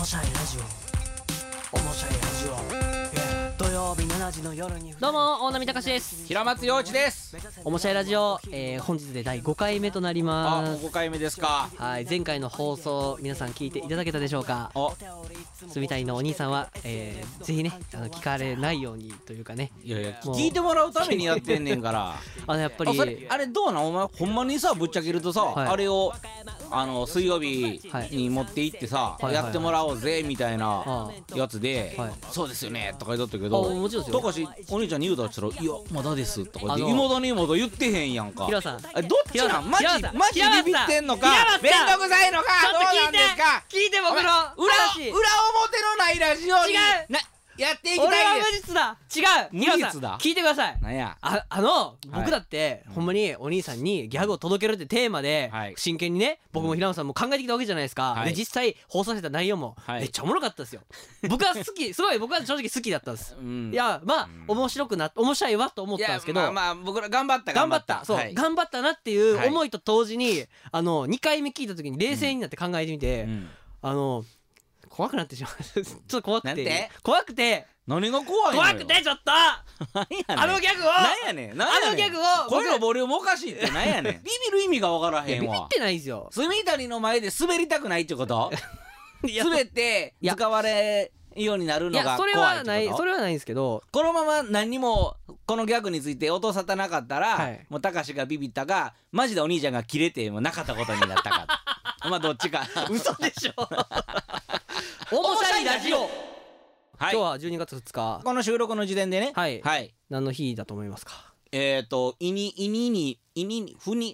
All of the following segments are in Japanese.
しゃいラジオ、おもしゃいラジオ、土曜日7時の夜に。 どうも大波隆です。 平松陽一です。 おもしゃいラジオ、本日で第5回目となりまもうす。 5回目ですか。 はい、前回の放送皆さん聞いていただけたでしょうか。 お、 住みたいのお兄さんは、ぜひね聞かれないようにというかね、 いやいやもう聞いてもらうためにやってんねんからやっぱありれどうなんお前ほんまにさぶっちゃけるとさ、 はいあれを水曜日に持って行ってさ、 はいやってもらおうぜみたいなはやつで、 はいそうですよねとか言っとったけあど、 もちろんですよ。 高橋お兄ちゃんに言うたらしたら「いやまだです」とか言ってあの妹にも言ってへんやんか。 平さん、 どっちなんマジ平さんマジビビってんのか平松さんめんどくさいのかちょっとどうなんですか。 聞いて僕の裏話。 表のないラジオに違うやっていき俺はたいです。 無実だ。違う。 無平さん実だ聞いてください。 なんや僕だってほんまにお兄さんにギャグを届けるってテーマではい真剣にね、僕も平野さんも考えてきたわけじゃないですか。 はいで実際放送された内容もはいめっちゃおもろかったですよ。僕は好き、すごい僕は正直好きだったんです。 うんいやまあ面白いわと思ったんですけど、 いやまあ僕ら頑張った頑張ったそう、 はい頑張ったなっていうはい思いと同時に2回目聞いた時に冷静になって考えてみて、 うん怖くなってしまうちょっと怖くなんてて怖くて何が怖いのよ。 怖くてちょっと何やねんあのギャグをなんやねんなんやねんあのギャグを声のボリュームおかしいってなんやねんビビる意味がわからへんわ。 ビビってないんですよ。 住谷の前で滑りたくないってこといや滑っていや使われるようになるいのがやそれ怖いってことはない、それはないんですけど、 このまま何にもこのギャグについて音沙汰なかったら、 はいもう高志がビビったかマジでお兄ちゃんがキレてもうなかったことになったかまあどっちか嘘でしょ。おもしゃいラジオ、 はい今日は12月2日、 この収録の時点でねはいはい何の日だと思いますか。 イニふに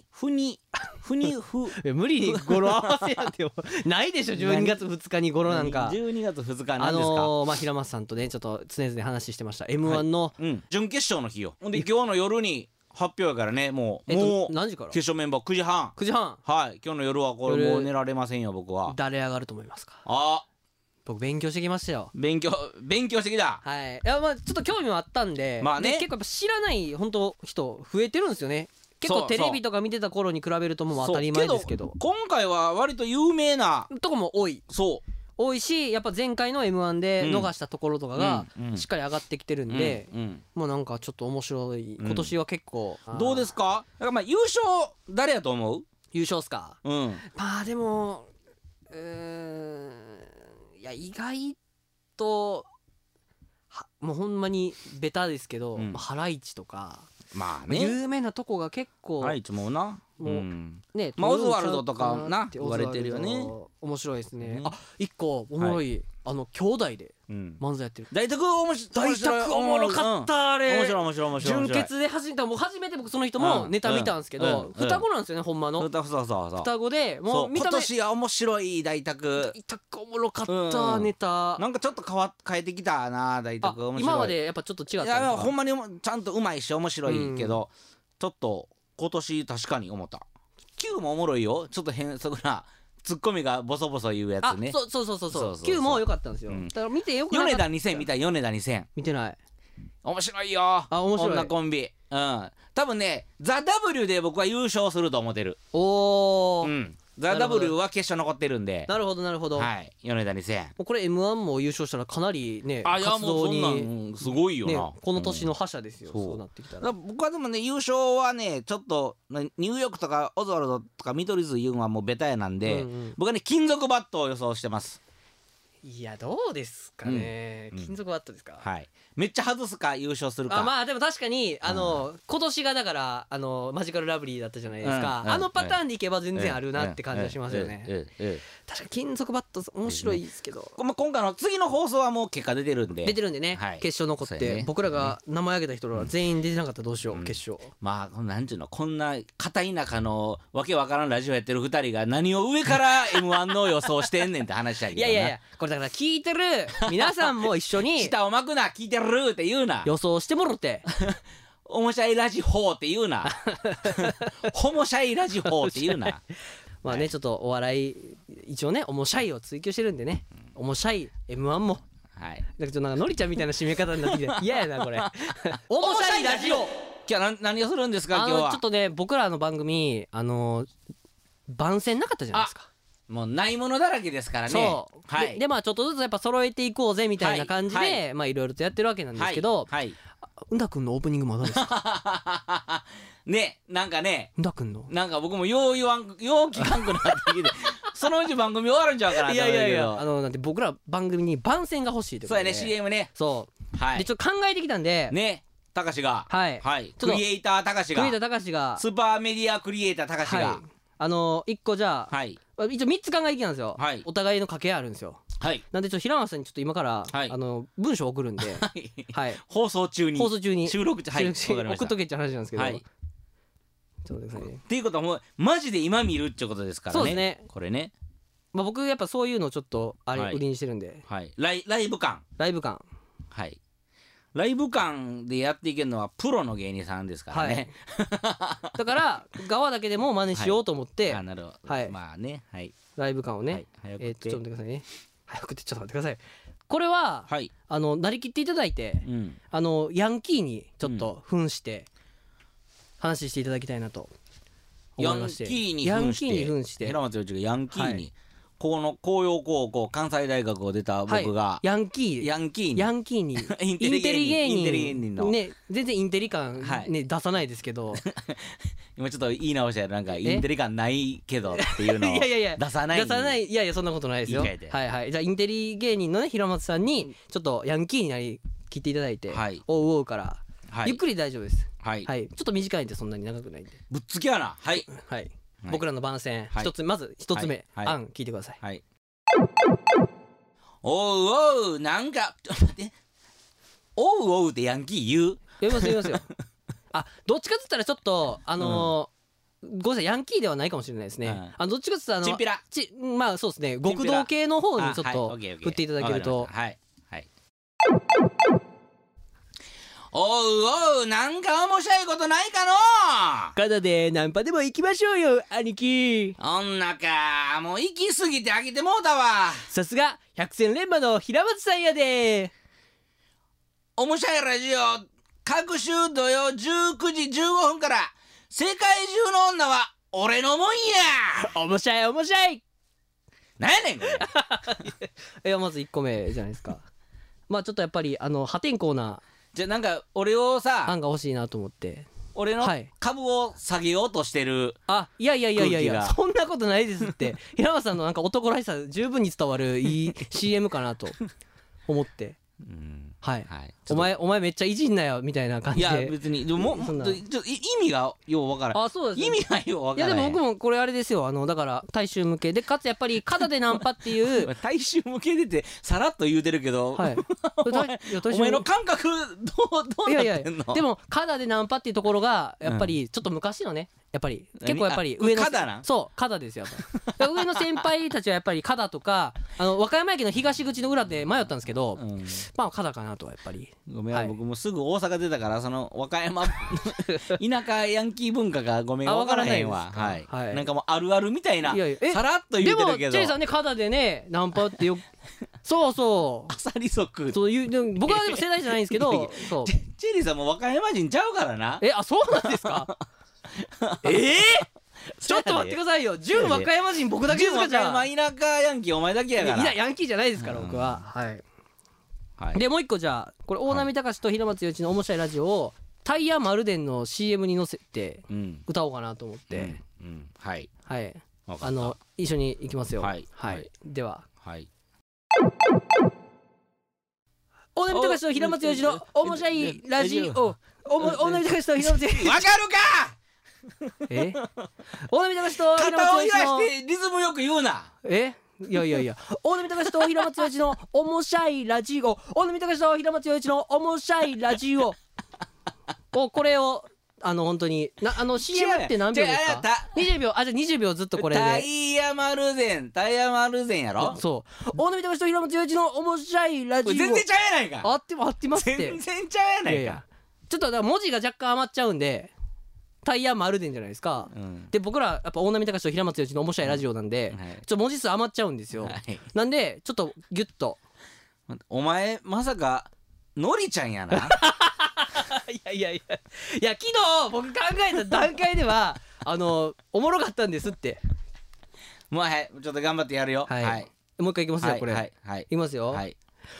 無理に語呂合わせやってよないでしょ12月2日に語呂なんか。 12月2日なんですか。 まあ平松さんとねちょっと常々話してました M1 の、 準決勝の日よ。ほんで今日の夜に発表やからねもう何時から決勝メンバー9時半。 9時半。 はい今日の夜はこれもう寝られませんよ僕は。 誰上がると思いますか。 あ僕勉強してきましたよ。 勉強してきた。 はい、いやまあちょっと興味もあったんで、 まあねで結構やっぱ知らない本当人増えてるんですよね。結構そうテレビとか見てた頃に比べるともう当たり前ですけど今回は割と有名なとこも多いし、やっぱ前回の M1 で逃したところとかがしっかり上がってきてるんで、もうなんかちょっと面白い今年は結構、 どうですか。だからまあ優勝誰やと思う。 優勝っすか。 うんまあでもいや意外ともうほんまにベタですけど、ハライチとか、 まあね有名なとこが結構ハライチもなもうね、 まあオズワルドとかな言言われてるよね。 面白いですね。 ねあ、一個おもろい、兄弟で漫才やってる。 大宅おもし大宅おもろかったあれ。 面白い面白い面白い。 純潔で初めて僕その人もネタ見たんですけど、双子なんですよねほんまの。 そう双子でもう見た目。 今年は面白い大宅。 大宅おもろかったネタ。 なんかちょっと変えてきたな大宅面白い。 今までやっぱちょっと違ったんですか。 いやほんまにちゃんとうまいし面白いけど、ちょっと今年確かに思った。Q もおもろいよ。ちょっと変則なツッコミがボソボソ言うやつね。 そう Q も良かったんですよ。だから見てよくなかった。 米田2000見た。米田2000 見てない。 面白いよ。 面白い。 女コンビ。多分ねザ・ W で僕は優勝すると思ってる。ザ・ W は決勝残ってるんで。 なるほどなるほど。 はい米田2000。 もうこれ M1 も優勝したらかなりねいや活動にもうそんなんすごいよな。 この年の覇者ですよ。そうなってきたら。 僕はでもね優勝はねちょっとニューヨークとかオズワルドとか見取り図言うのはもうベタやなんで、僕はね金属バットを予想してます。 いやどうですかね、金属バットですか。 はいめっちゃ外すか優勝するか。 まあでも確かに今年がだからマジカルラブリーだったじゃないですか。あのパターンでいけば全然あるなって感じはしますよね。確かに金属バット面白いですけど、 今回の次の放送はもう結果出てるんでね、決勝残って僕らが名前挙げた人らは全員出てなかったらどうしよう。決勝まあなんちゅうのこんな片田舎のわけわからんラジオやってる2人が何を上から M1 の予想してんねんって話したり。 いやこれだから聞いてる皆さんも一緒に舌を巻くな聞いてるって言うな予想してもろっておもしゃいラジホーって言うなホモシャイラジホーって言うなまあねちょっとお笑い一応ねおもしゃいを追求してるんでね、おもしゃい M1 もはいなんかちょっとなんかのりちゃんみたいな締め方になってきて嫌やなこれおもしゃいラジオ。 今日何をするんですか今日は。 ちょっとね僕らの番組番宣なかったじゃないですか。 もうないものだらけですからね。 そうはいでまあちょっとずつやっぱ揃えていこうぜみたいな感じで、まあいろいろとやってるわけなんですけど、 はいうんだくんのオープニングまだですか？ ね、なんかね、 うんだくんのなんか僕もよう聞かんくなってきてそのうち番組終わるんちゃうかなと思うけど。 なんて僕ら番組に番宣が欲しいということで。 そうやね、 CM ね。 そうはいでちょっと考えてきたんで、 ね、たかしが、 はいクリエイターたかしが、 栗田隆がスーパーメディアクリエイターたかしが、 一個じゃあ、 はい一応3つ考えてきたんですよ、 はいお互いの掛け合いあるんですよ。 はいなんでちょっと平松さんにちょっと今から、 はい文章送るんで、はい、 放送中に放送中に収録中、はい、わかりました。 送っとけって話なんですけど、 はいちょっと待ってくださいね。 っていうことはもうマジで今見るってことですからね。 そうですね。 これね、 まあ、僕やっぱそういうのをちょっとあれ、 はい売りにしてるんで、 はい、ライブ感、 ライブ感、 はい、ライブ感でやっていけるのはプロの芸人さんですからね。 だから側だけでも真似しようと思って、 あ、なるほど。 はいまあね、はい。 ライブ感をね、 はい早くってちょっと待ってくださいね。早くってちょっと待ってください。これは、 はい。 なりきっていただいて、 うん。 ヤンキーにちょっと扮して話していただきたいなと思ヤンいまして、 キーにヤン扮してキーに扮して平松洋一がヤンキーに、 はいこの紅葉高校関西大学を出た僕が、 はい、ヤンキーヤンキーにヤンキーにインテリ芸人インテリ芸人のね、全然インテリ感、 はいね出さないですけど今ちょっと言い直したよ、なんかインテリ感ないけどっていうのをいやいやいや出さない出さない、いやいやそんなことないですよ。 言い換えてはいはい。じゃあインテリ芸人のね平松さんにちょっとヤンキーになりきっていただいて、 はいおうおうから、 はいゆっくり大丈夫です。 はい、 はい。ちょっと短いんでそんなに長くないんで。 ぶっつけやな。はいはい。 はい僕らの番宣はいまず一つ目、 はい案聞いてください。 はいおうおう、なんかちょっと待って、おうおうってヤンキー言う？ 読みます読みますよ。あ、どっちかっつったらちょっとごめんなさい、ヤンキーではないかもしれないですね。どっちかっつったらチンピラまあそうですね、極チンピラ道系の方にちょっあとはいオッケーオッケー振っていただけると。 はいはいおうおう、なんか面白いことないかのただでナンパでも行きましょうよ兄貴。 女か、もう行き過ぎて飽きてもうたわ。 さすが百戦錬磨の平松さんやで。 面白いラジオ各週土曜19時15分から、世界中の女は俺のもんや。 面白い面白い。 なんやねんこれ。 いやまず1個目じゃないですか。まあちょっとやっぱり破天荒なじゃあなんか俺をさ、 案が欲しいなと思って。 俺のはい株を下げようとしてる。 あ、いやいやいやいやいや、 空気がそんなことないですって。平松さんのなんか男らしさ十分に伝わるいい CM かなと思って。 うんはい。 はい、 お前めっちゃいじんなよみたいな感いじで。 や別にでもそんなちょっと意味がようわからん。 あ、そうです。 意味がようわいからん。 やでも僕もこれあれですよ、だから大衆向けでかつやっぱり肩でナンパっていう大衆向けでってさらっと言うてるけど、 はい。 お前の感覚どういやいやなってんの？ でも肩でナンパっていうところがやっぱりちょっと昔のね、やっぱり結構やっぱり上の肩なん？ そう肩ですよやっぱり上の先輩たちはやっぱり肩とか和歌山駅の東口の裏で迷ったんですけど、 うんまあ肩かなとはやっぱり。 ごめん、 はい僕もすぐ大阪出たからその和歌山田舎ヤンキー文化がごめんあ分からへんわ。 わからないですかはい、 はいなんかもうあるあるみたいないやいやさらっと言でもうてるけど、 チェリーさんね肩でねナンパってよそうそうアサリ族そういうでも僕はでも世代じゃないんですけいやいどやそうチェリーさんも和歌山人ちゃうからな。 あそうなんですかちょっと待ってくださいよ純和歌山人僕だけですかじゃあ和歌山田舎ヤンキーお前だけやから。 いやヤンキーじゃないですから僕ははいはい、 でもう一個じゃあこれ大波隆と平松洋一の面白いラジオをタイヤマルデンの CM に載せてうん歌おうかなと思って、 うんはいはい分かった一緒に行きますよはいはい、でははい大波隆と平松洋一の面白いラジオ大波隆と平松洋一わかるか。 大波隆と平肩を松洋一の揺らしてリズムよく言うな。 いやいやいや大波隆と平松洋一の面白いラジオ大波隆と平松洋一の面白いラジオこれを本当にCM って何秒ですか？20秒。じゃあ20秒ずっとこれタでイヤマルゼンやろ。 そう大波隆と平松洋一の面白いラジオ全然ちゃうやないか。 合ってますって全然ちゃうやないか。 いやいやちょっとだから文字が若干余っちゃうんでタイヤマルデンじゃないですか、 うんで僕らやっぱ大波隆と平松洋一の面白いラジオなんで、 はいちょっと文字数余っちゃうんですよ、 はいなんでちょっとギュッとお前まさかのりちゃんやな。 いや昨日僕考えた段階ではおもろかったんですってもうはいちょっと頑張ってやるよ。 はいはいもう一回いきますよ、 はいこれ、 はいはいいきますよ、 はい。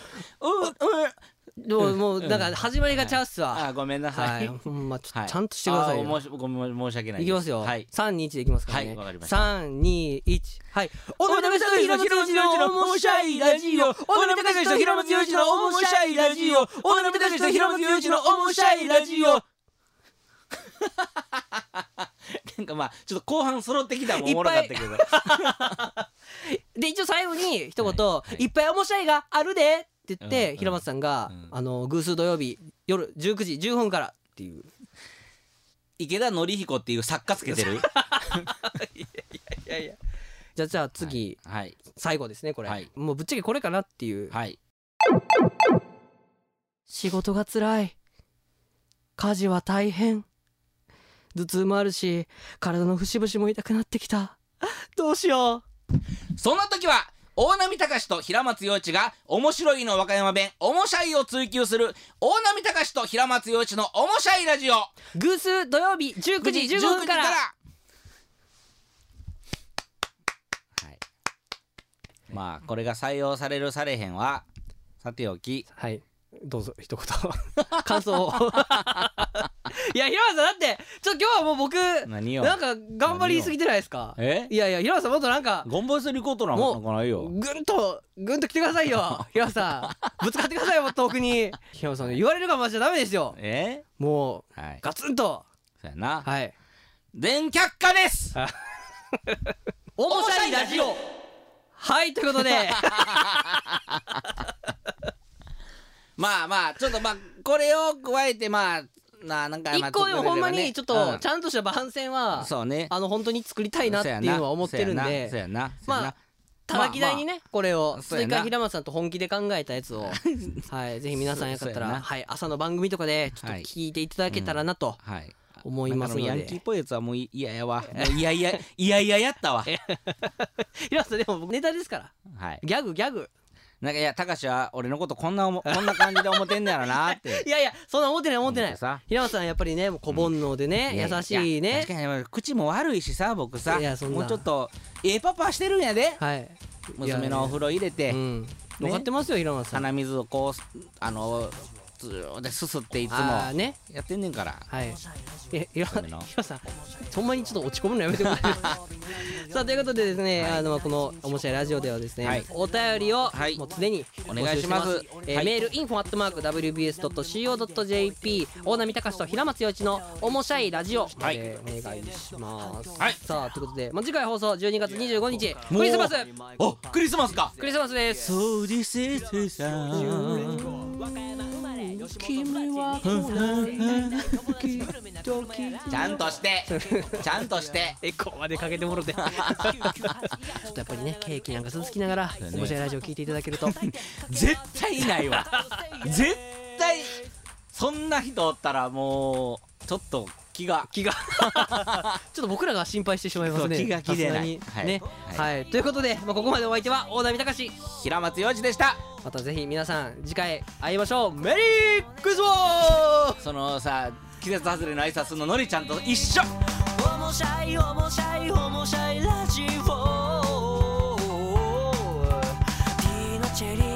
でももうなんか始まりがちゃうっすわ、 あごめんなさ。 はいい、ほんまちはいゃんとしてくださいよ。 ごめん申し訳ないです。 いきますよ。 はい 3、2、1でいきますからね。 はいわかりました 3、2、1。はい。おのみたかしと平松洋一の面白いラジオ。おのみたかしと平松洋一の面白いラジオ。おのみたかしと平松洋一の面白いラジオ。 なんかまあちょっと後半揃ってきたらもうおもろかったけど。 で一応最後に一言、 はいいっぱい面白いがあるでって言って、 うん平松さんが、 うん偶数土曜日夜19時10分からっていう。 池田紀彦っていう作家つけてる。 いやいや。じゃあ次、 はい最後ですねこれ、 はいもうぶっちゃけこれかなっていう。 はい。 仕事がつらい、家事は大変、頭痛もあるし体の節々も痛くなってきた、どうしよそんな時は大波隆と平松洋一が面白いの和歌山弁おもしゃいを追求する大波隆と平松洋一のおもしゃいラジオ。 う。偶数土曜日19時15分から。 はい。まあこれが採用されるされへんはさておき。 はいどうぞ一言感想を。いや平松さんだって今日はもう僕何よなんか頑張りすぎてないですか。 えいやいや平松さんもっとなんかゴンボイスリコートなんもうかないよ。 ぐんと来てくださいよ平松さん、ぶつかってくださいよもっと奥に。平松さん言われるがままじゃダメですよ。もうはい。 ガツンと。 そうやな。 はい全却下です。 おもしゃいラジオ。はいということでまあまあちょっとまあこれを加えてまあなんかまあ一個でもほんまにちょっとちんゃんとした番宣はそうね本当に作りたいなっていうのは思ってるんで、 そうやなまあ叩き台にねこれをそうやな追加平松さんと本気で考えたやつをはいぜひ皆さんよかったそうやならはい朝の番組とかでちょっと聞いていただけたらなとはい思いますので、 ヤンキーっぽいやつはもう嫌やわ。もういややったわ。 平松さんでも僕ネタですからはい。 ギャグなんかいやたかしは俺のことこんな感じで思ってんねやろなっていやいやそんな思ってない思ってない。 さ。 平松さんやっぱりねもう小煩悩でね優しいね。 確かに口も悪いしさ僕さいやそんなもうちょっとパパしてるんやで。 はい娘のお風呂入れてうん分かってますよ平松さん。 鼻水をこうずーですすっていつもあーねやってんねんから。 はい。平のさん、ほんまにちょっと落ち込むのやめてください。さあということでですね、この面白いラジオではですね、 はいお便りをはいもう常にお願いします募集してはいメールinfo@wbs.co.jp 大波隆と平松洋一の面白いラジオまでお願いします。 はいさあということで、次回放送12月25日クリスマス。 おクリスマスか。 クリスマスです。 そうですさ君はちゃんとしてちゃんとしてエコーまでかけてもろてちょっとやっぱりねケーキなんか続きながら面白いラジオ聞いていただけると絶対いないわ。絶対そんな人おったらもうちょっと気がちょっと僕らが心配してしまいますね。 そう気が気でないさすがにねはいはいということでここまでお相手は大波隆。 平松洋二でした。 またぜひ皆さん次回会いましょう。メリークリスマス。 そのさ季節外れの挨拶ののりちゃんと一緒。 おもしゃいおもしゃいおもしゃいラジオティーのチェリー